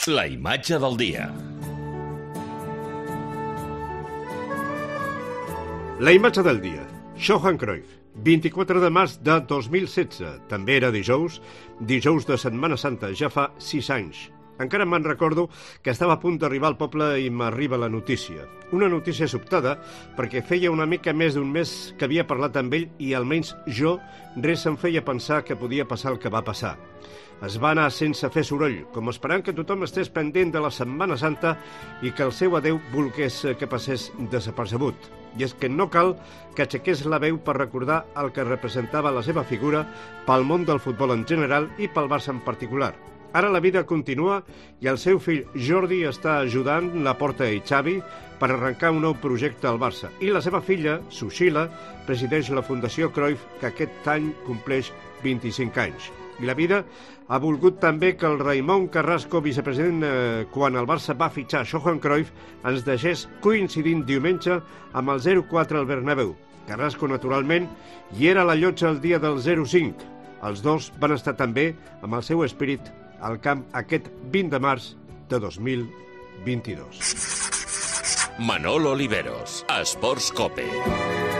La imatge del dia. La imatge del dia. Johan Cruyff, 24 de març de 2016. També era dijous de Setmana Santa, ja fa 6 anys. Encara me'n recordo que estava a punt d'arribar al poble i m'arriba la notícia. Una notícia sobtada, perquè feia una mica més d'un mes que havia parlat amb ell i almenys jo res em feia pensar que podia passar el que va passar. Es va anar sense fer soroll, com esperant que tothom estés pendent de la Setmana Santa i que el seu adeu volgués que passés desapercebut. I és que no cal que aixequés la veu per recordar el que representava la seva figura pel món del futbol en general i pel Barça en particular. Ara la vida continua i el seu fill Jordi està ajudant Laporta i Xavi per arrencar un nou projecte al Barça. I la seva filla, Sushila, presideix la Fundació Cruyff, que aquest any compleix 25 anys. I la vida ha volgut també que el Raimon Carrasco, vicepresident quan el Barça va fitxar Johan Cruyff, ens deixés coincidint diumenge amb el 0-4 al Bernabéu. Carrasco, naturalment, hi era a la llotja el dia del 0-5. Els dos van estar també amb el seu espírit al camp aquest 20 de març de 2022. Manolo Oliveros, Esports Cope.